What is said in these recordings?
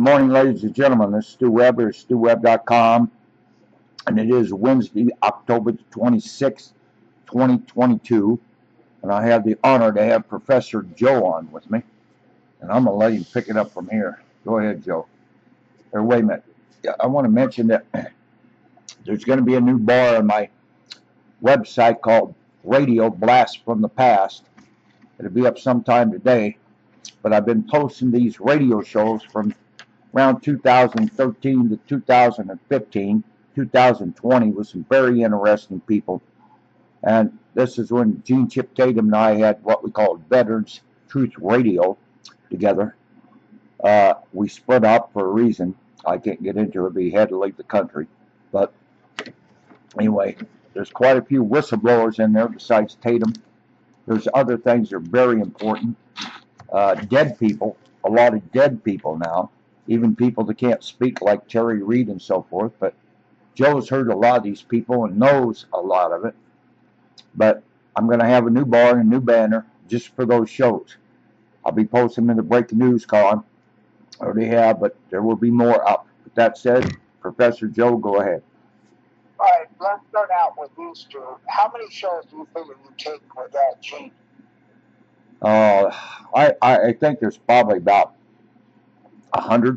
Morning, ladies and gentlemen. This is Stu Weber, StuWeb.com, and it is Wednesday, October 26th, 2022, and I have the honor to have Professor Joe on with me, and I'm going to let him pick it up from here. Go ahead, Joe. Or wait a minute. I want to mention that there's going to be a new bar on my website called Radio Blast from the Past. It'll be up sometime today, but I've been posting these radio shows from around 2013 to 2015, 2020 with some very interesting people. And this is when Gene Chip Tatum and I had what we called Veterans Truth Radio together. We split up for a reason. I can't get into it, but he had to leave the country. But anyway, there's quite a few whistleblowers in there besides Tatum. There's other things that are very important. Dead people, a lot of dead people now. Even people that can't speak like Terry Reid and so forth. But Joe's heard a lot of these people and knows a lot of it. But I'm going to have a new bar and a new banner just for those shows. I'll be posting them in the breaking news column. I already have, but there will be more up. With that said, Professor Joe, go ahead. All right, let's start out with these two. How many shows do you figure you take with that, Gene? I think there's probably about 100.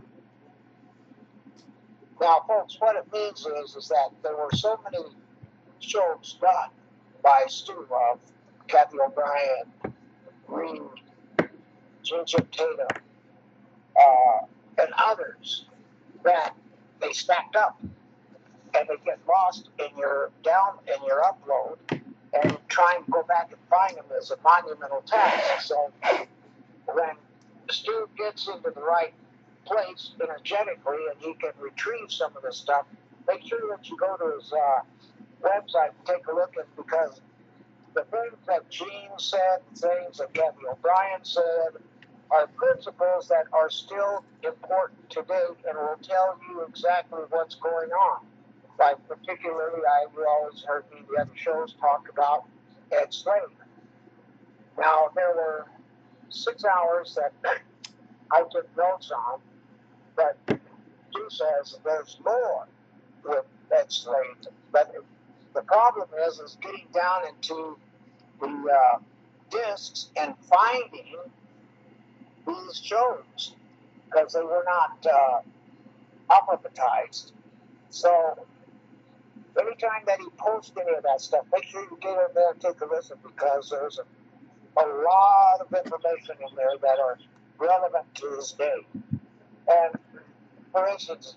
Now, folks, what it means is that there were so many shows done by Stu of Kathy O'Brien, Reed, Gene Chip Tatum, and others that they stacked up and they get lost in your upload, and trying to go back and find them is a monumental task. So when Stu gets into the right place energetically and he can retrieve some of this stuff, make sure that you go to his website and take a look at, because the things that Gene said, things that Kathy O'Brien said, are principles that are still important today and will tell you exactly what's going on. Like particularly, you always heard me the other shows talk about Ed Slade. Now, there were 6 hours that I took notes on, but Stu says there's more with Ed Slade. But the problem is getting down into the discs and finding these shows, because they were not alphabetized. So anytime that he posts any of that stuff, make sure you get in there and take a listen, because there's a lot of information in there that are relevant to this day. And for instance,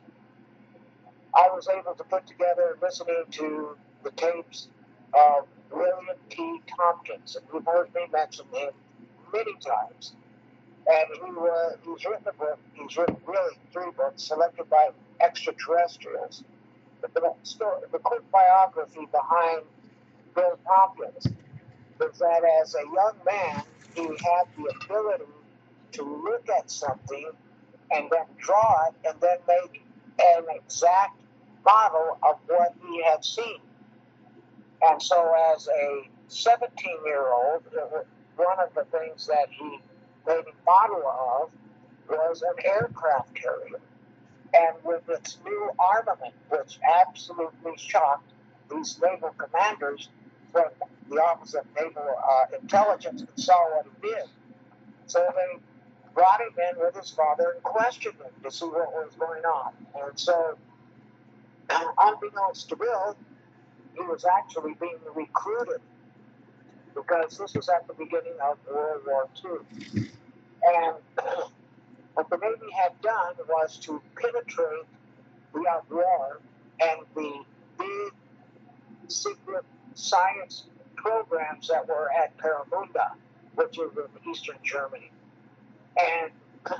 I was able to put together listening to the tapes of William T. Tompkins, and you've heard me mention him many times. And he's written a book. He's written really 3 books, Selected by Extraterrestrials. But the quick biography behind Bill Tompkins is that as a young man, he had the ability to look at something and then draw it and then make an exact model of what he had seen. And so as a 17-year-old, one of the things that he made a model of was an aircraft carrier. And with its new armament, which absolutely shocked these naval commanders from the Office of Naval Intelligence, and saw what he did. So they brought him in with his father and questioned him to see what was going on. And so, unbeknownst to Bill, he was actually being recruited, because this was at the beginning of World War II. And what the Navy had done was to penetrate the war and the big secret science programs that were at Peramunda, which is in eastern Germany. And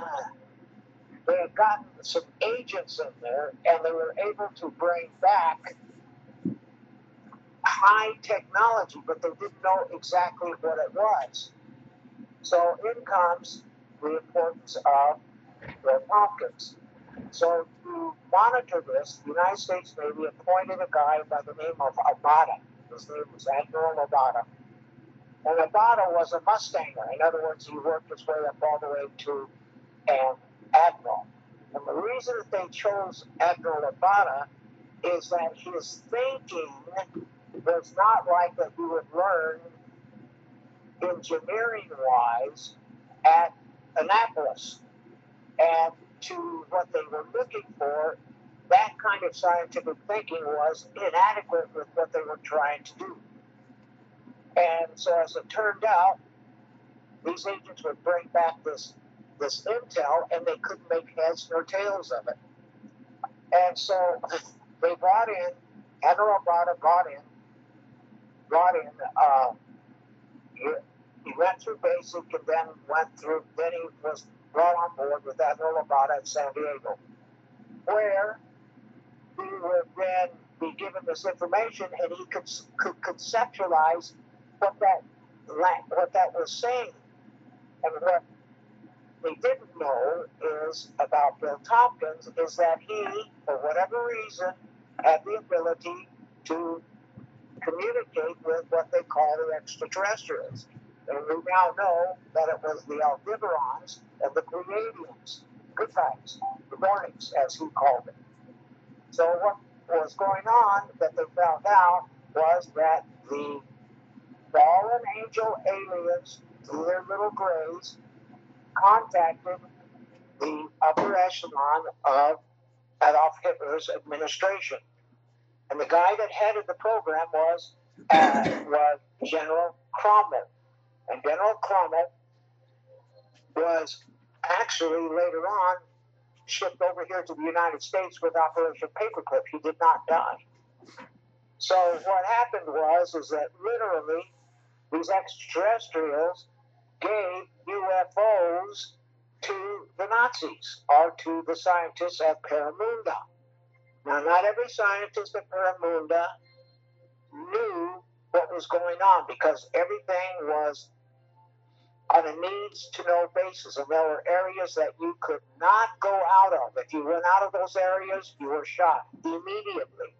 they had gotten some agents in there, and they were able to bring back high technology, but they didn't know exactly what it was. So in comes the importance of Bill Tompkins. So to monitor this, the United States Navy appointed a guy by the name of Abada. His name was Admiral Abada. And Abada was a Mustanger. In other words, he worked his way up all the way to an admiral. And the reason that they chose Admiral Labata is that his thinking was not like that you would learn engineering-wise at Annapolis. And to what they were looking for, that kind of scientific thinking was inadequate with what they were trying to do. And so as it turned out, these agents would bring back this intel, and they couldn't make heads nor tails of it. And so they brought in, Admiral Labata brought in, he went through basic and then he was brought on board with Admiral Labata in San Diego, where he would then be given this information, and he could conceptualize what that was saying. And what they didn't know is about Bill Tompkins is that he, for whatever reason, had the ability to communicate with what they call the extraterrestrials. And we now know that it was the Aldebarans and the Pleiadians, good guys, the Mornings, as he called it. So what was going on that they found out was that the fallen angel aliens, through their little grays, contacted the upper echelon of Adolf Hitler's administration. And the guy that headed the program was General Cromwell. And General Cromwell was actually later on shipped over here to the United States with Operation Paperclip. He did not die. So what happened was that literally these extraterrestrials gave UFOs to the Nazis or to the scientists at Peramunda. Now, not every scientist at Peramunda knew what was going on, because everything was on a needs-to-know basis, and there were areas that you could not go out of. If you went out of those areas, you were shot immediately.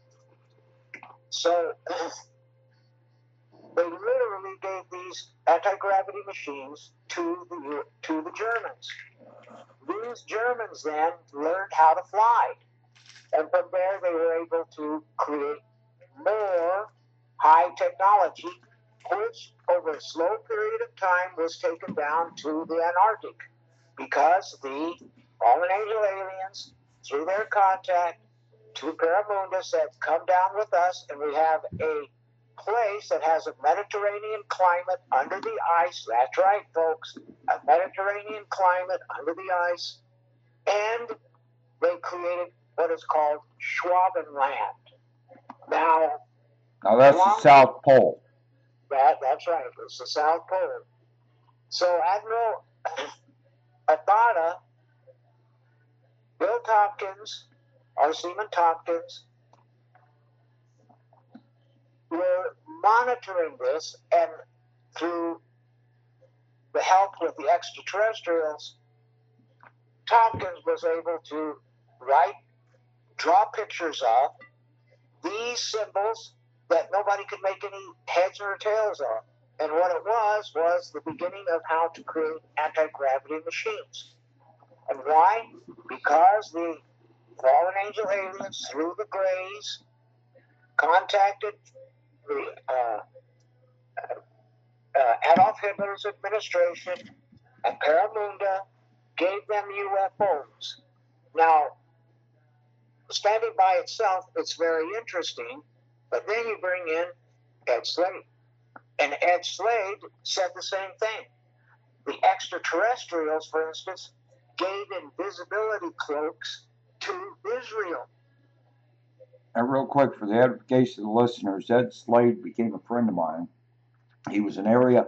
So they literally gave these anti-gravity machines to the Germans. These Germans then learned how to fly, and from there they were able to create more high technology, which over a slow period of time was taken down to the Antarctic, because the fallen angel aliens, through their contact to Peramunda, said, come down with us, and we have a place that has a Mediterranean climate under the ice. That's right, folks, a Mediterranean climate under the ice. And they created what is called Schwabenland. Now that's the South Pole. That's right. It's the South Pole. So Admiral Labata, Bill Tompkins, or Seaman Tompkins, were monitoring this, and through the help with the extraterrestrials, Tompkins was able to draw pictures of these symbols that nobody could make any heads or tails of. And what it was the beginning of how to create anti-gravity machines. And why? Because the fallen angel aliens, through the Greys, contacted the Adolf Hitler's administration, and Peramunda gave them UFOs. Now, standing by itself, it's very interesting, but then you bring in Ed Slade. And Ed Slade said the same thing. The extraterrestrials, for instance, gave invisibility cloaks to Israel. And real quick, for the edification of the listeners, Ed Slade became a friend of mine. He was in Area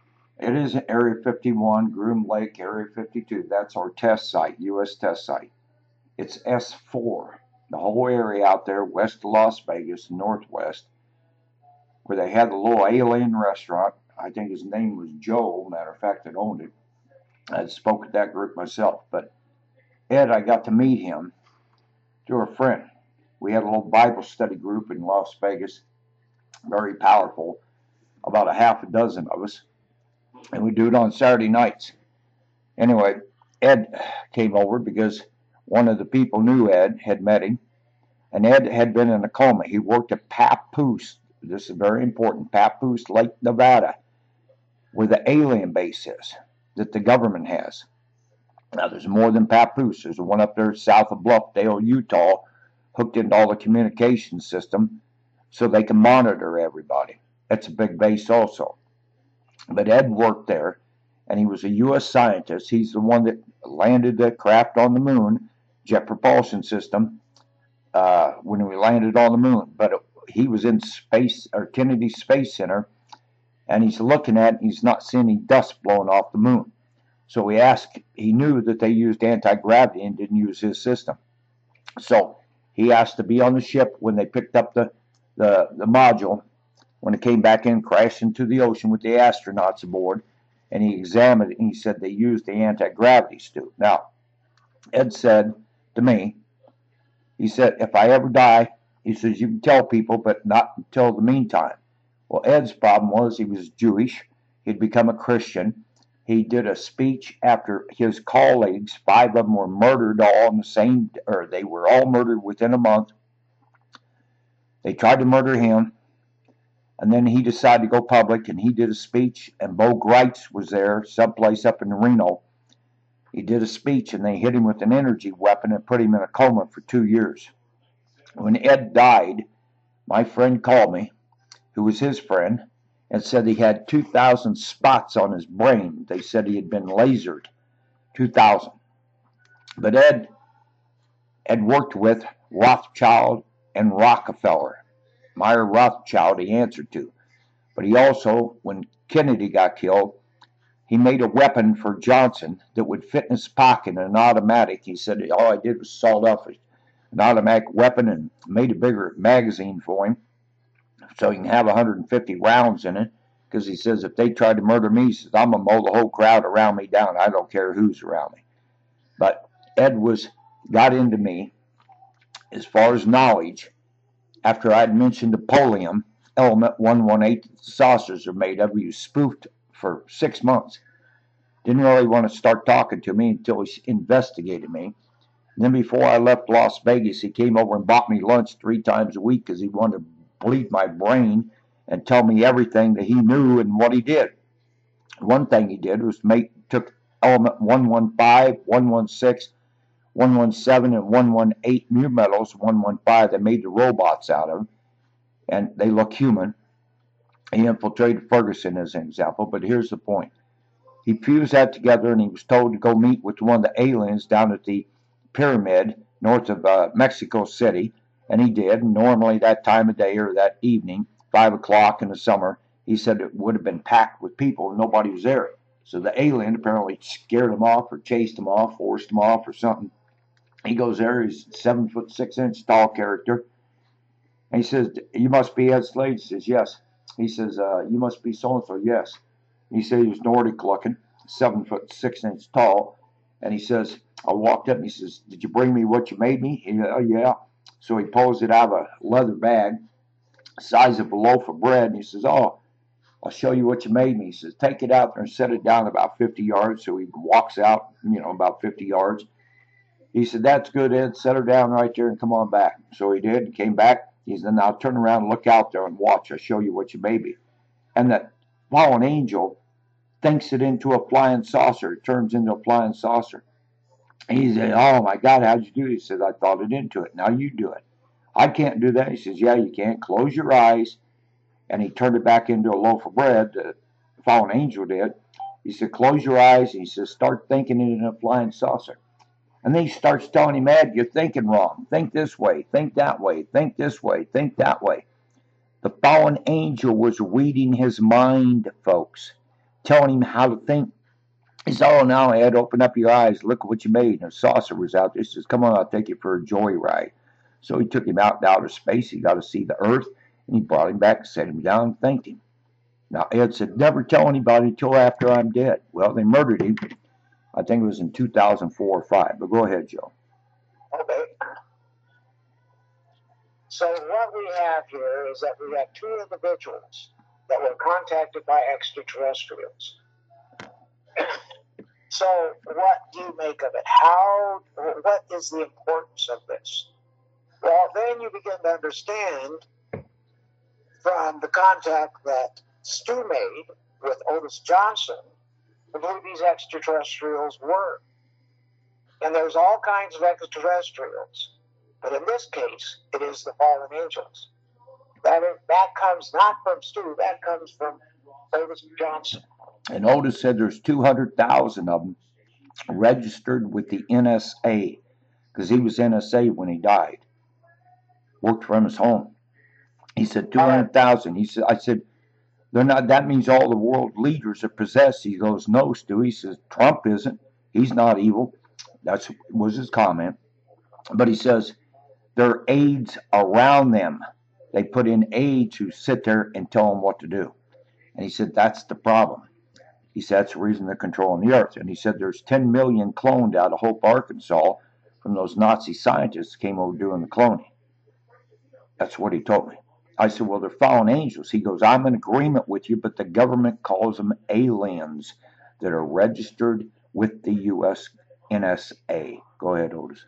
51, Groom Lake, Area 52. That's our test site, U.S. test site. It's S4, the whole area out there west of Las Vegas, northwest, where they had the little alien restaurant. I think his name was Joe, matter of fact, that owned it. I spoke at that group myself. But Ed, I got to meet him through a friend. We had a little Bible study group in Las Vegas, very powerful, about a half a dozen of us, and we do it on Saturday nights. Anyway, Ed came over because One of the people knew Ed, had met him, and Ed had been in a coma. He worked at Papoose. This is very important. Papoose Lake, Nevada, where the alien base is that the government has. Now, there's more than Papoose. There's one up there south of Bluffdale, Utah, hooked into all the communication system so they can monitor everybody. That's a big base also. But Ed worked there, and he was a U.S. scientist. He's the one that landed the craft on the moon, jet propulsion system, when we landed on the moon. But he was in space, or Kennedy Space Center, and he's looking at it, and he's not seeing any dust blowing off the moon. So he knew that they used anti-gravity and didn't use his system. So he asked to be on the ship when they picked up the module, when it came back in, crashed into the ocean with the astronauts aboard, and he examined it, and he said they used the anti-gravity suit. Now, Ed said to me, he said, if I ever die, he says, you can tell people, but not until the meantime. Well, Ed's problem was he was Jewish. He'd become a Christian. He did a speech after his colleagues, 5 of them were murdered all in the same, or they were all murdered within a month. They tried to murder him, and then he decided to go public, and he did a speech, and Bo Greitz was there, someplace up in Reno. He did a speech, and they hit him with an energy weapon and put him in a coma for 2 years. When Ed died, my friend called me, who was his friend, and said he had 2,000 spots on his brain. They said he had been lasered, 2,000. But Ed worked with Rothschild and Rockefeller. Meyer Rothschild he answered to. But he also, when Kennedy got killed, he made a weapon for Johnson that would fit in his pocket, an automatic. He said all I did was sawed off an automatic weapon and made a bigger magazine for him so he can have 150 rounds in it, because he says if they tried to murder me, he says I'm going to mow the whole crowd around me down. I don't care who's around me. But Ed got into me as far as knowledge after I'd mentioned the polonium element 118 that the saucers are made of. He was spoofed for 6 months. Didn't really want to start talking to me until he investigated me. And then before I left Las Vegas, he came over and bought me lunch 3 times a week because he wanted to bleed my brain and tell me everything that he knew and what he did. One thing he did was took element 115, 116, 117, and 118 mu metals, 115, that made the robots out of, and they look human. He infiltrated Ferguson as an example, but here's the point. He fused that together, and he was told to go meet with one of the aliens down at the pyramid north of Mexico City, and he did. And normally that time of day or that evening, 5 o'clock in the summer, he said it would have been packed with people and nobody was there. So the alien apparently scared him off or chased him off, forced him off or something. He goes there, he's 7'6" tall character. And he says, you must be Ed Slade. He says, yes. He says, you must be so-and-so. Yes. He said he was Nordic looking, 7'6" tall. And he says, I walked up and he says, did you bring me what you made me? He said, oh, yeah. So he pulls it out of a leather bag, size of a loaf of bread. And he says, oh, I'll show you what you made me. He says, take it out there and set it down about 50 yards. So he walks out, about 50 yards. He said, that's good, Ed. Set her down right there and come on back. So he did. He came back. He said, now turn around and look out there and watch. I'll show you what you made me. And that fallen angel thinks it into a flying saucer. It turns into a flying saucer. He said, oh, my God, how'd you do it? He said, I thought it into it. Now you do it. I can't do that. He says, yeah, you can. Close your eyes. And he turned it back into a loaf of bread. The fallen angel did. He said, close your eyes. He says, start thinking it in a flying saucer. And then he starts telling him, Ed, you're thinking wrong. Think this way. Think that way. Think this way. Think that way. The fallen angel was reading his mind, folks, telling him how to think. He said, oh, now, Ed, open up your eyes. Look what you made. And a saucer was out there. He says, come on, I'll take you for a joyride. So he took him out into outer space. He got to see the earth. And he brought him back, set him down, and thanked him. Now, Ed said, never tell anybody until after I'm dead. Well, they murdered him. I think it was in 2004 or 5. But go ahead, Joe. Okay. So what we have here is that we have 2 individuals that were contacted by extraterrestrials. So what do you make of it? What is the importance of this? Well, then you begin to understand from the contact that Stu made with Otis Johnson who these extraterrestrials were. And there's all kinds of extraterrestrials. But in this case, it is the fallen angels. That comes not from Stu, that comes from Otis Johnson. And Otis said there's 200,000 of them registered with the NSA, because he was NSA when he died. Worked from his home. He said 200,000. He said, I said, they're not. That means all the world leaders are possessed. He goes, no, Stu. He says Trump isn't. He's not evil. That was his comment. But he says there are aides around them. They put in aides who sit there and tell them what to do. And he said that's the problem. He said that's the reason they're controlling the earth. And he said there's 10 million cloned out of Hope, Arkansas, from those Nazi scientists who came over doing the cloning. That's what he told me. I said, well, they're fallen angels. He goes, I'm in agreement with you, but the government calls them aliens that are registered with the U.S. NSA. Go ahead, Otis.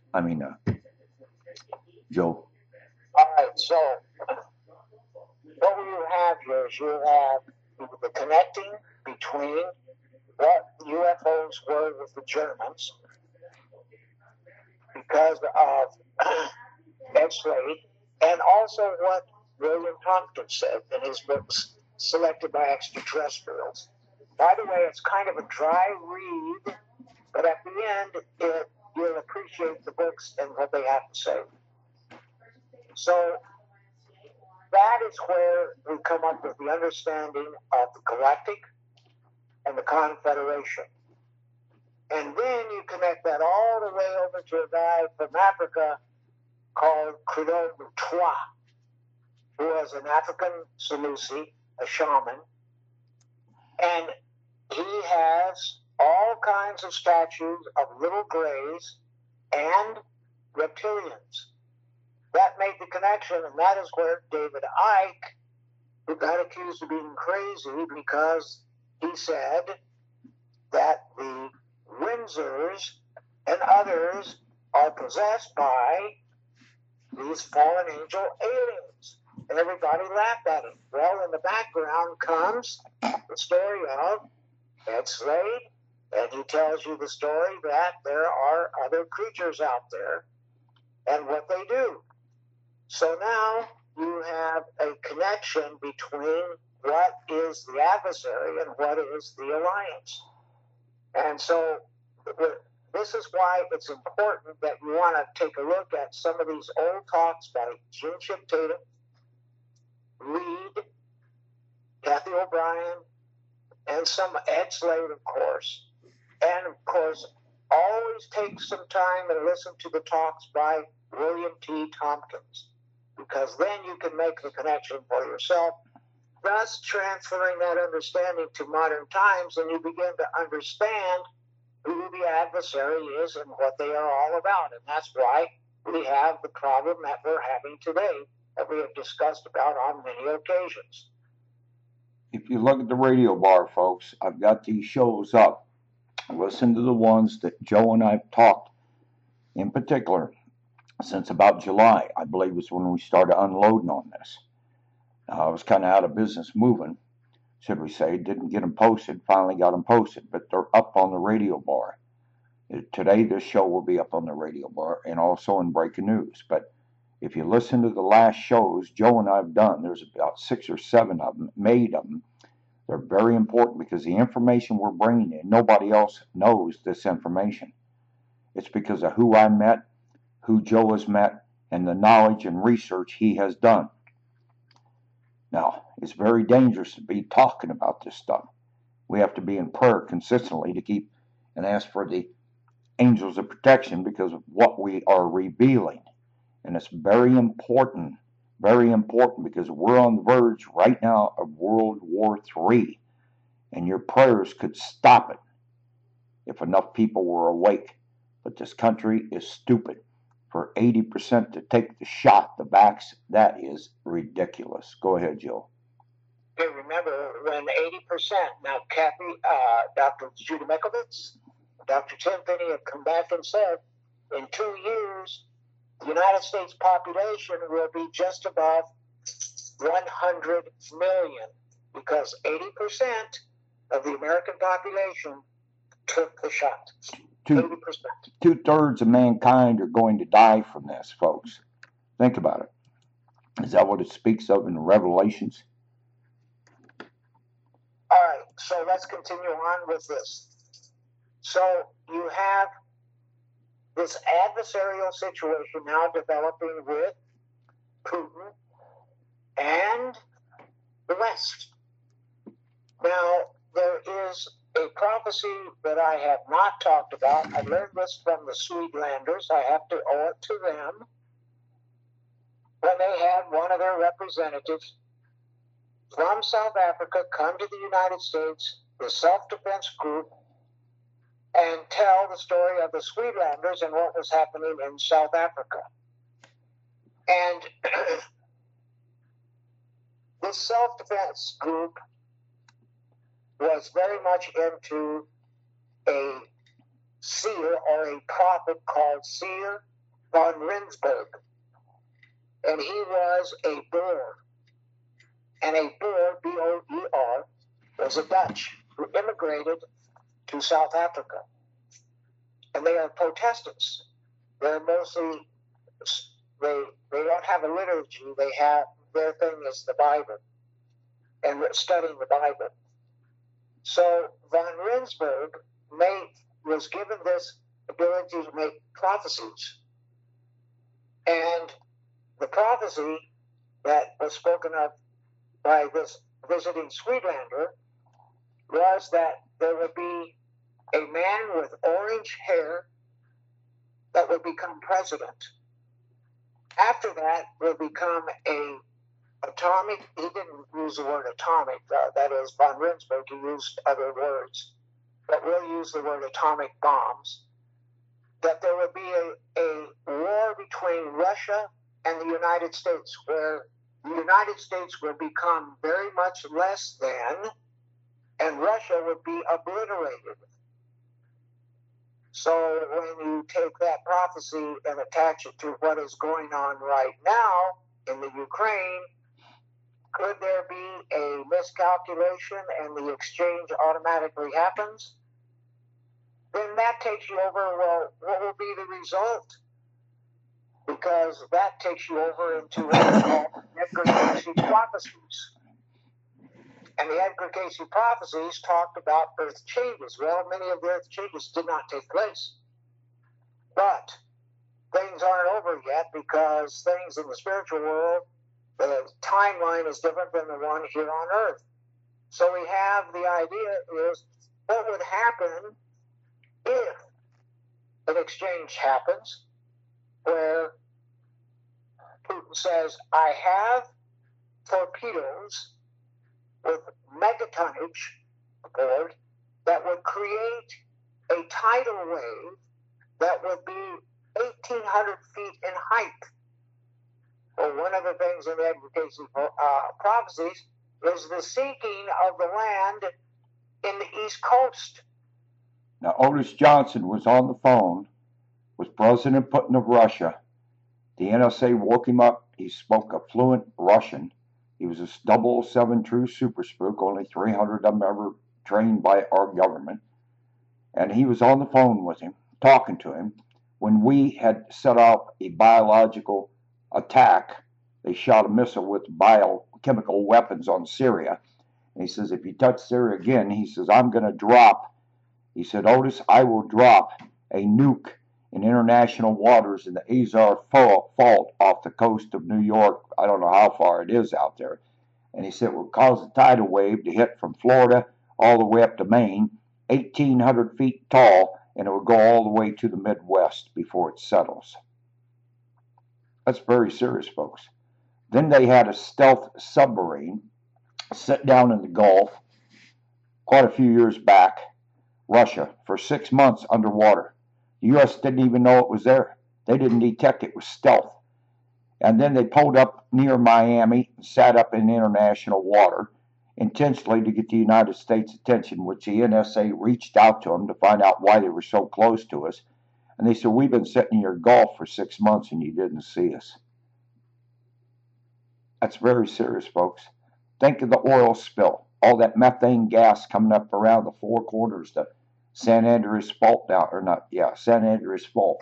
Joe. All right, so what you have here is you have the connecting between what UFOs were with the Germans because of Ed Slade, and also what William Tompkins said in his books, Selected by Extraterrestrials. By the way, it's kind of a dry read, but at the end, you'll appreciate the books and what they have to say. So that is where we come up with the understanding of the galactic and the confederation. And then you connect that all the way over to a guy from Africa called Credo Mutwa, who was an African Sanusi, a shaman, and he has all kinds of statues of little grays and reptilians. That made the connection, and that is where David Icke, who got accused of being crazy because he said that the Windsors and others are possessed by these fallen angel aliens. And everybody laughed at him. Well, in the background comes the story of Ed Slade, and he tells you the story that there are other creatures out there and what they do. So now you have a connection between what is the adversary and what is the alliance. And so this is why it's important that you want to take a look at some of these old talks by Gene Chip Tatum, Reed, Kathy O'Brien, and some Ed Slade, of course. And, of course, always take some time and listen to the talks by William T. Tompkins, because then you can make the connection for yourself, thus transferring that understanding to modern times, and you begin to understand who the adversary is and what they are all about. And that's why we have the problem that we're having today, that we have discussed about on many occasions. If you look at the radio bar, folks, I've got these shows up. Listen to the ones that Joe and I have talked in particular since about July, I believe, was when we started unloading on this. I was kind of out of business moving, should we say. Didn't get them posted, finally got them posted, but they're up on the radio bar. Today, this show will be up on the radio bar and also in breaking news. But if you listen to the last shows Joe and I have done, there's about 6 or 7 of them, made of them. They're very important because the information we're bringing in, nobody else knows this information. It's because of who I met, who Joe has met, and the knowledge and research he has done. Now, it's very dangerous to be talking about this stuff. We have to be in prayer consistently to keep and ask for the angels of protection because of what we are revealing. And it's very important because we're on the verge right now of World War III. And your prayers could stop it if enough people were awake. But this country is stupid. For 80% to take the shot, the vax, that is ridiculous. Go ahead, Jill. Okay, remember when 80%, now Kathy, Dr. Judy Mikovits, Dr. Tim Finney have come back and said, in 2 years, the United States population will be just above 100 million because 80% of the American population took the shot. 80%. 2/3 of mankind are going to die from this, folks. Think about it. Is that what it speaks of in Revelations? All right, so let's continue on with this. So you have this adversarial situation now developing with Putin and the West. Now, there is a prophecy that I have not talked about. I learned this from the Swedelanders. I have to owe it to them. When they had one of their representatives from South Africa come to the United States, the self-defense group, and tell the story of the Swedelanders and what was happening in South Africa. And this self-defense group was very much into a seer or a prophet called Seer von Rensburg. And he was a Boer. And a Boer, B-O-E-R, was a Dutch who immigrated to South Africa. And they are Protestants. They're mostly, they don't have a liturgy. They have, their thing is the Bible and studying the Bible. So von Rensburg was given this ability to make prophecies. And the prophecy that was spoken of by this visiting Swedelander was that there would be a man with orange hair that would become president. After that would become a atomic, he didn't use the word atomic, that is von Rensburg, he used other words, but we'll use the word atomic bombs, that there would be a war between Russia and the United States, where the United States would become very much less than, and Russia would be obliterated. So when you take that prophecy and attach it to what is going on right now in the Ukraine, could there be a miscalculation and the exchange automatically happens? Then that takes you over, well, what will be the result? Because that takes you over into what is called Edgar Cayce prophecies. And the Edgar Cayce prophecies talked about earth changes. Well, many of the earth changes did not take place. But things aren't over yet because things in the spiritual world, the timeline is different than the one here on earth. So we have the idea is what would happen if an exchange happens where Putin says, I have torpedoes with megatonnage aboard that would create a tidal wave that would be 1,800 feet in height. Well, one of the things in the Edgar Cayce prophecies is the sinking of the land in the East Coast. Now, Otis Johnson was on the phone with President Putin of Russia. The NSA woke him up. He spoke a fluent Russian. He was a 007 true super spook, only 300 of them ever trained by our government. And he was on the phone with him, talking to him, when we had set out a biological attack. They shot a missile with biochemical weapons on Syria. And he says, if you touch Syria again, he says, I'm going to drop. He said, Otis, I will drop a nuke in international waters in the Azov Fault off the coast of New York. I don't know how far it is out there. And he said it will cause a tidal wave to hit from Florida all the way up to Maine, 1,800 feet tall, and it will go all the way to the Midwest before it settles. That's very serious, folks. Then they had a stealth submarine sit down in the Gulf quite a few years back, Russia, for 6 months underwater. The U.S. didn't even know it was there. They didn't detect it. It was stealth. And then they pulled up near Miami and sat up in international water intentionally to get the United States' attention, which the NSA reached out to them to find out why they were so close to us. And they said, we've been sitting in your Gulf for 6 months and you didn't see us. That's very serious, folks. Think of the oil spill, all that methane gas coming up around the four corners, the San Andreas Fault down, or not, yeah, San Andreas Fault.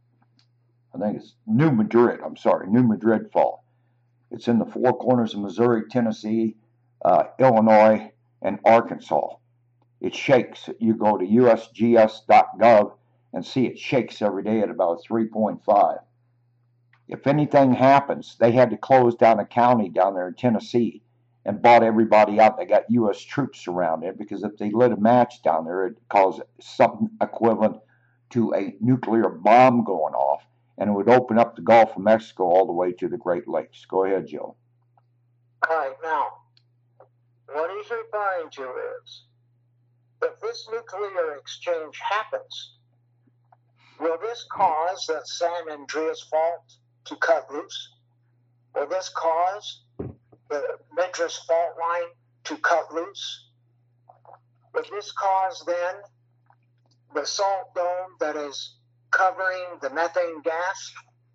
I think it's New Madrid Fault. It's in the four corners of Missouri, Tennessee, Illinois, and Arkansas. It shakes. You go to usgs.gov and see it shakes every day at about 3.5. If anything happens, they had to close down a county down there in Tennessee and bought everybody out. They got U.S. troops around it because if they lit a match down there, it'd cause something equivalent to a nuclear bomb going off, and it would open up the Gulf of Mexico all the way to the Great Lakes. Go ahead, Joe. All right, now, what he's referring to is, if this nuclear exchange happens, will this cause the San Andreas Fault to cut loose? Will this cause the Madras Fault line to cut loose? Will this cause then the salt dome that is covering the methane gas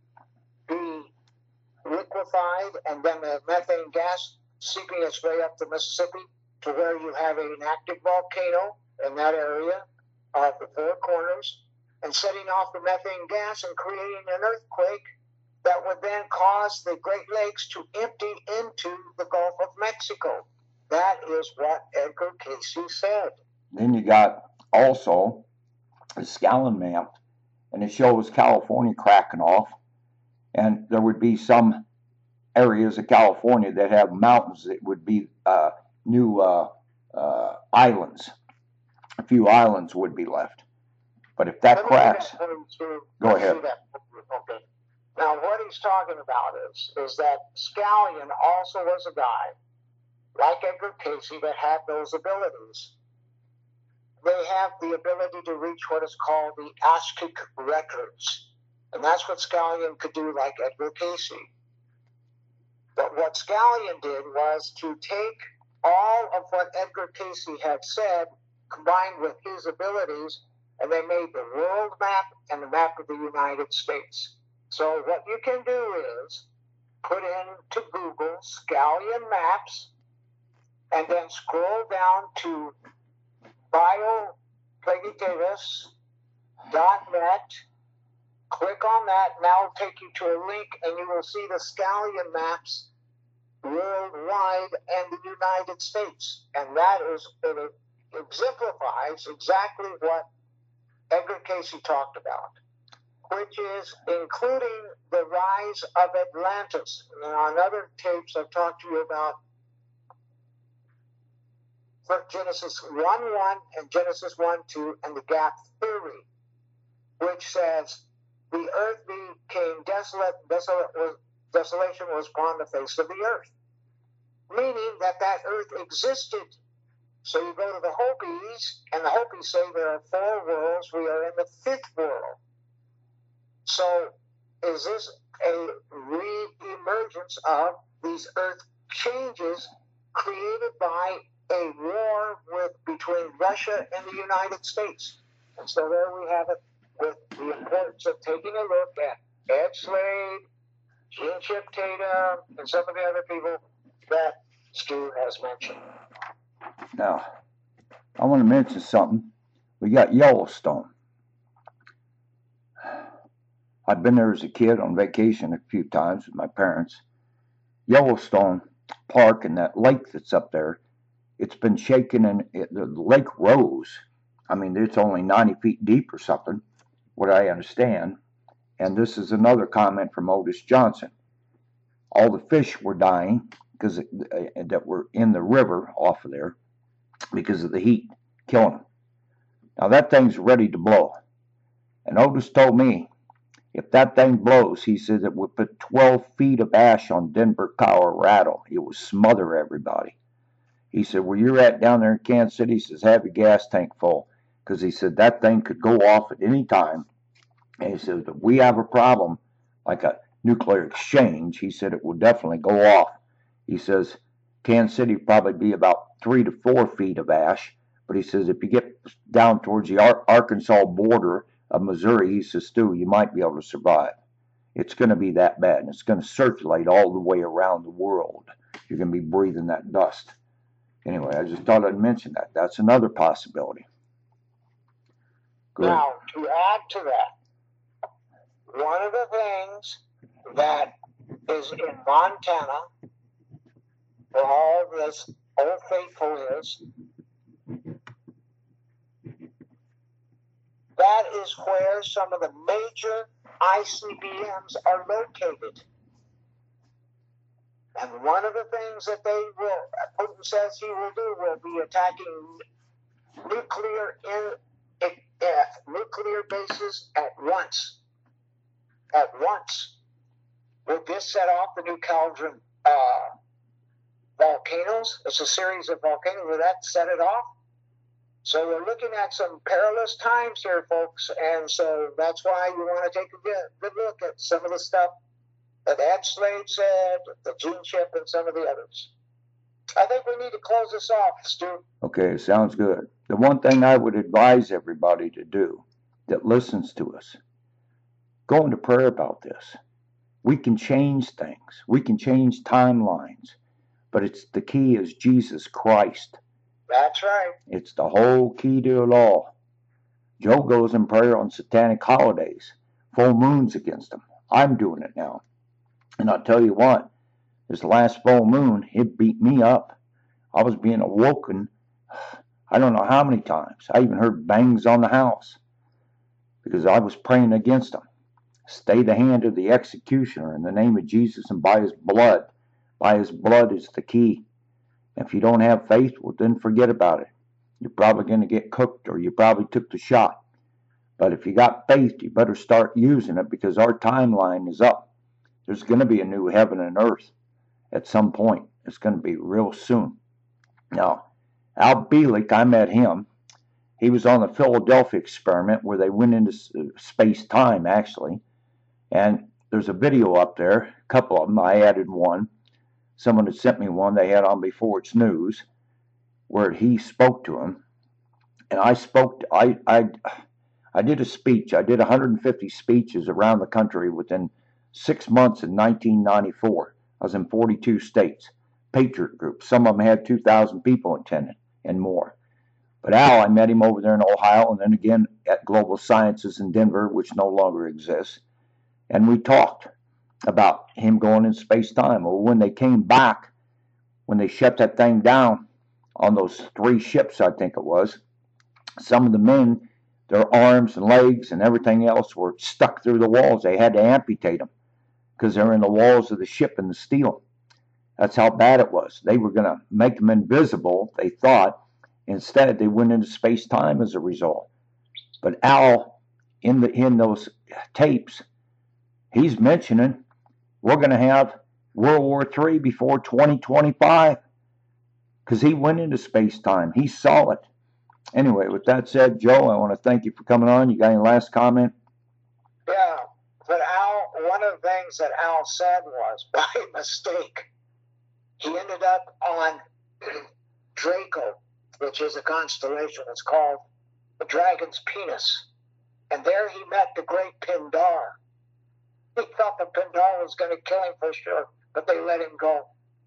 be liquefied and then the methane gas seeping its way up the Mississippi to where you have an active volcano in that area of the Four Corners and setting off the methane gas and creating an earthquake that would then cause the Great Lakes to empty into the Gulf of Mexico? That is what Edgar Cayce said. Then you got also a Scallan map, and it shows California cracking off, and there would be some areas of California that have mountains that would be new islands. A few islands would be left. But if that cracks, go ahead. Okay. Now, what he's talking about is that Scallan also was a guy, like Edgar Cayce, that had those abilities. They have the ability to reach what is called the Ashkic records. And that's what Scallan could do, like Edgar Cayce. But what Scallan did was to take all of what Edgar Cayce had said, combined with his abilities, and they made the world map and the map of the United States. So what you can do is put into Google Scallan maps and then scroll down to bioplagiatus.net. Click on that, and that will take you to a link, and you will see the Scallan maps worldwide and the United States. And that is, it exemplifies exactly what Edgar Cayce talked about, which is including the rise of Atlantis. And on other tapes, I've talked to you about Genesis 1:1 and Genesis 1:2 and the gap theory, which says the earth became desolate, desolation was upon the face of the earth, meaning that earth existed. So you go to the Hopis, and the Hopis say there are 4 worlds. We are in the 5th world. So is this a re-emergence of these earth changes created by a war between Russia and the United States? And so there we have it, with the importance of taking a look at Ed Slade, Gene Chip Tatum, and some of the other people that Stu has mentioned. Now, I want to mention something. We got Yellowstone. I've been there as a kid on vacation a few times with my parents. Yellowstone Park and that lake that's up there, it's been shaken, and the lake rose. I mean, it's only 90 feet deep or something, what I understand. And this is another comment from Otis Johnson. All the fish were dying because that were in the river off of there because of the heat killing them. Now that thing's ready to blow. And Otis told me, if that thing blows, he says it would put 12 feet of ash on Denver, Colorado. It would smother everybody. He said, where you're at down there in Kansas City, he says, have your gas tank full. Because he said that thing could go off at any time. And he says, if we have a problem, like a nuclear exchange, he said it will definitely go off. He says, Kansas City would probably be about 3 to 4 feet of ash. But he says, if you get down towards the Arkansas border of Missouri. He says, Stu, you might be able to survive. It's going to be that bad, and it's going to circulate all the way around the world. You're going to be breathing that dust. Anyway, I just thought I'd mention that. That's another possibility. Good. Now, to add to that, one of the things that is in Montana, where all this Old Faithful is, that is where some of the major ICBMs are located. And one of the things that Putin says he will do will be attacking nuclear bases at once. At once. Will this set off the New Caledonia volcanoes? It's a series of volcanoes. Will that set it off? So we're looking at some perilous times here, folks, and so that's why you want to take a good look at some of the stuff that Ed Slade said, the Gene Chip, and some of the others. I think we need to close this off, Stu. Okay, sounds good. The one thing I would advise everybody to do that listens to us, go into prayer about this. We can change things. We can change timelines. But the key is Jesus Christ. That's right. It's the whole key to it all. Joe goes in prayer on satanic holidays, full moons against them. I'm doing it now. And I'll tell you what, this last full moon, it beat me up. I was being awoken, I don't know how many times. I even heard bangs on the house because I was praying against them. Stay the hand of the executioner in the name of Jesus and by his blood. By his blood is the key. If you don't have faith, well, then forget about it. You're probably going to get cooked, or you probably took the shot. But if you got faith, you better start using it, because our timeline is up. There's going to be a new heaven and earth at some point. It's going to be real soon. Now, Al Bielek, I met him. He was on the Philadelphia experiment where they went into space-time, actually. And there's a video up there, a couple of them. I added one. Someone had sent me one they had on Before It's News, where he spoke to him. And I did a speech. I did 150 speeches around the country within 6 months in 1994. I was in 42 states. Patriot groups. Some of them had 2,000 people attending and more. But Al, I met him over there in Ohio, and then again at Global Sciences in Denver, which no longer exists. And we talked about him going in space-time. Well, when they came back, when they shut that thing down on those 3 ships, I think it was, some of the men, their arms and legs and everything else were stuck through the walls. They had to amputate them because they're in the walls of the ship in the steel. That's how bad it was. They were going to make them invisible, they thought. Instead, they went into space-time as a result. But Al, in those tapes, he's mentioning we're going to have World War III before 2025 because he went into space-time. He saw it. Anyway, with that said, Joe, I want to thank you for coming on. You got any last comment? Yeah, but Al, one of the things that Al said was, by mistake, he ended up on Draco, which is a constellation. It's called the Dragon's Penis. And there he met the great Pindar. He thought the Pindar was going to kill him for sure, but they let him go.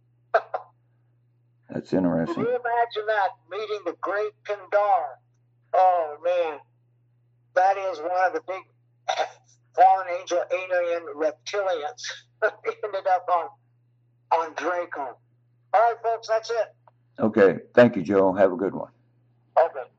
That's interesting. Can you imagine that, meeting the great Pindar? Oh, man. That is one of the big fallen angel alien reptilians. He ended up on Draco. All right, folks, that's it. Okay. Thank you, Joe. Have a good one. Okay.